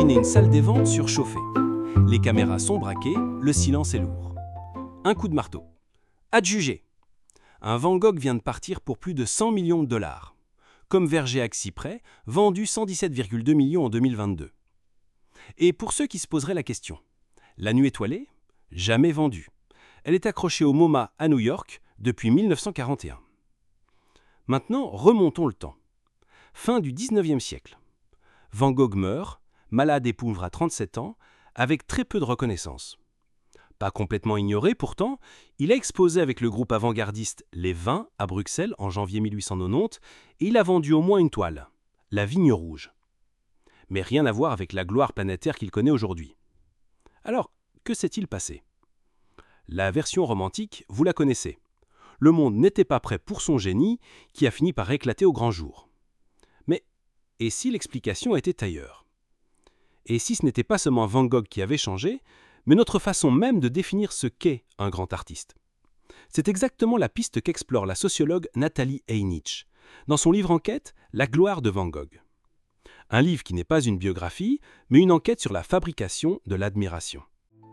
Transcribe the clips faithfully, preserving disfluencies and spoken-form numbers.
Imaginez une salle des ventes surchauffée. Les caméras sont braquées, le silence est lourd. Un coup de marteau. Adjugé. Un Van Gogh vient de partir pour plus de cent millions de dollars. Comme Vergéac-Cypret, vendu cent dix-sept virgule deux millions en deux mille vingt-deux. Et pour ceux qui se poseraient la question, La Nuit étoilée, jamais vendue. Elle est accrochée au MoMA à New York depuis mille neuf cent quarante et un. Maintenant, remontons le temps. Fin du dix-neuvième siècle. Van Gogh meurt, malade et pauvre à trente-sept ans, avec très peu de reconnaissance. Pas complètement ignoré pourtant, il a exposé avec le groupe avant-gardiste Les Vins à Bruxelles en janvier mille huit cent quatre-vingt-dix et il a vendu au moins une toile, La Vigne rouge. Mais rien à voir avec la gloire planétaire qu'il connaît aujourd'hui. Alors, que s'est-il passé? La version romantique, vous la connaissez. Le monde n'était pas prêt pour son génie, qui a fini par éclater au grand jour. Mais, et si l'explication était ailleurs? Et si ce n'était pas seulement Van Gogh qui avait changé, mais notre façon même de définir ce qu'est un grand artiste? C'est exactement la piste qu'explore la sociologue Nathalie Heinisch, dans son livre enquête « La gloire de Van Gogh ». Un livre qui n'est pas une biographie, mais une enquête sur la fabrication de l'admiration.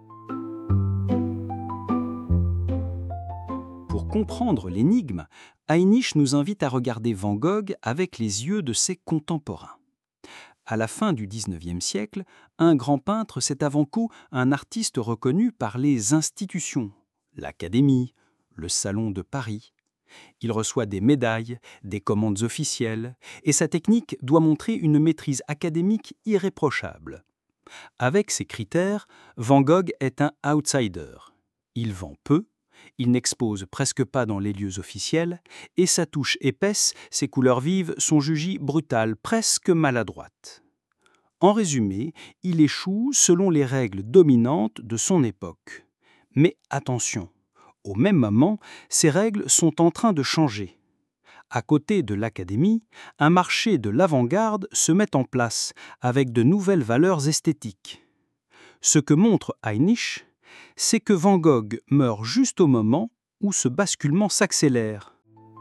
Pour comprendre l'énigme, Heinisch nous invite à regarder Van Gogh avec les yeux de ses contemporains. À la fin du dix-neuvième siècle, un grand peintre, c'est avant tout un artiste reconnu par les institutions, l'Académie, le Salon de Paris. Il reçoit des médailles, des commandes officielles, et sa technique doit montrer une maîtrise académique irréprochable. Avec ces critères, Van Gogh est un outsider. Il vend peu, il n'expose presque pas dans les lieux officiels, et sa touche épaisse, ses couleurs vives sont jugées brutales, presque maladroites. En résumé, il échoue selon les règles dominantes de son époque. Mais attention, au même moment, ces règles sont en train de changer. À côté de l'Académie, un marché de l'avant-garde se met en place avec de nouvelles valeurs esthétiques. Ce que montre Heinisch, c'est que Van Gogh meurt juste au moment où ce basculement s'accélère.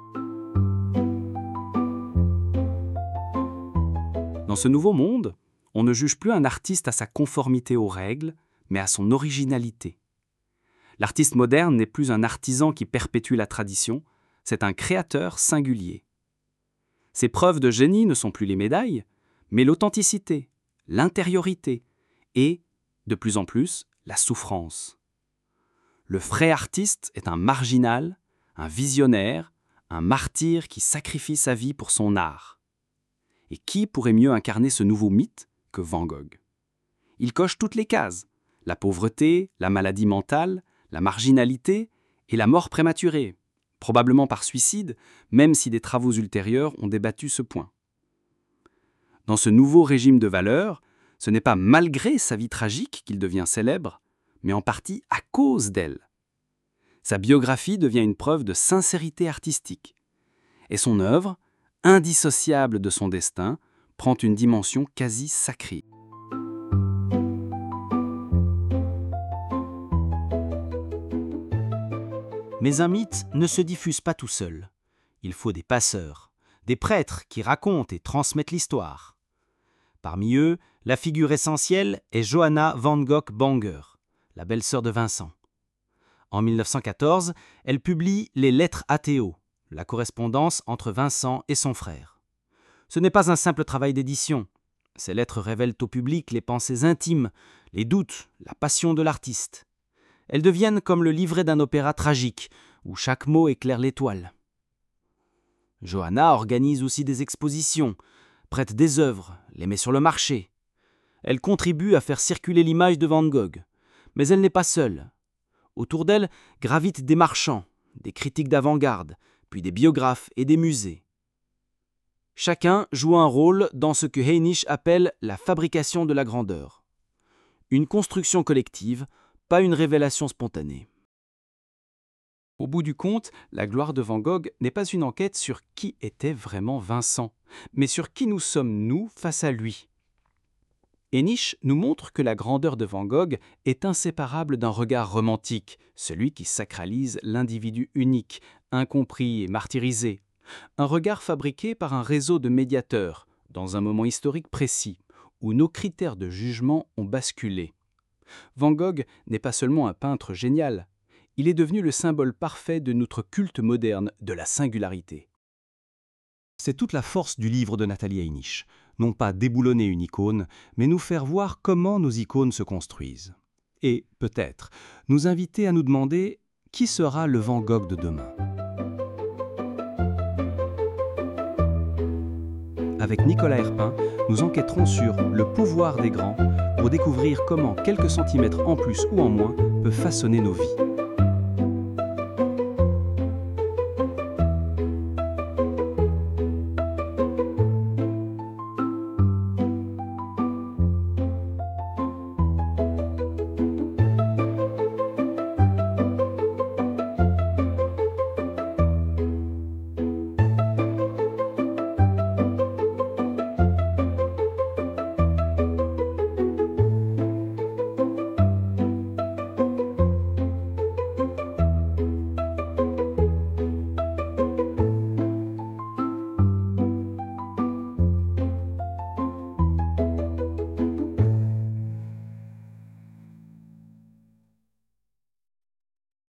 Dans ce nouveau monde, on ne juge plus un artiste à sa conformité aux règles, mais à son originalité. L'artiste moderne n'est plus un artisan qui perpétue la tradition, c'est un créateur singulier. Ses preuves de génie ne sont plus les médailles, mais l'authenticité, l'intériorité et, de plus en plus, la souffrance. Le vrai artiste est un marginal, un visionnaire, un martyr qui sacrifie sa vie pour son art. Et qui pourrait mieux incarner ce nouveau mythe que Van Gogh? Il coche toutes les cases, la pauvreté, la maladie mentale, la marginalité et la mort prématurée, probablement par suicide, même si des travaux ultérieurs ont débattu ce point. Dans ce nouveau régime de valeurs, ce n'est pas malgré sa vie tragique qu'il devient célèbre, mais en partie à cause d'elle. Sa biographie devient une preuve de sincérité artistique, et son œuvre, indissociable de son destin, prend une dimension quasi sacrée. Mais un mythe ne se diffuse pas tout seul. Il faut des passeurs, des prêtres qui racontent et transmettent l'histoire. Parmi eux, la figure essentielle est Johanna van Gogh Banger, la belle-sœur de Vincent. En mille neuf cent quatorze, elle publie les Lettres à Théo, la correspondance entre Vincent et son frère. Ce n'est pas un simple travail d'édition. Ces lettres révèlent au public les pensées intimes, les doutes, la passion de l'artiste. Elles deviennent comme le livret d'un opéra tragique, où chaque mot éclaire l'étoile. Johanna organise aussi des expositions, prête des œuvres, les met sur le marché. Elle contribue à faire circuler l'image de Van Gogh. Mais elle n'est pas seule. Autour d'elle gravitent des marchands, des critiques d'avant-garde, puis des biographes et des musées. Chacun joue un rôle dans ce que Heinisch appelle la fabrication de la grandeur. Une construction collective, pas une révélation spontanée. Au bout du compte, la gloire de Van Gogh n'est pas une enquête sur qui était vraiment Vincent, mais sur qui nous sommes nous face à lui. Heinisch nous montre que la grandeur de Van Gogh est inséparable d'un regard romantique, celui qui sacralise l'individu unique, incompris et martyrisé. Un regard fabriqué par un réseau de médiateurs, dans un moment historique précis, où nos critères de jugement ont basculé. Van Gogh n'est pas seulement un peintre génial, il est devenu le symbole parfait de notre culte moderne de la singularité. C'est toute la force du livre de Nathalie Heinisch, non pas déboulonner une icône, mais nous faire voir comment nos icônes se construisent. Et, peut-être, nous inviter à nous demander qui sera le Van Gogh de demain. Avec Nicolas Herpin, nous enquêterons sur le pouvoir des grands pour découvrir comment quelques centimètres en plus ou en moins peuvent façonner nos vies.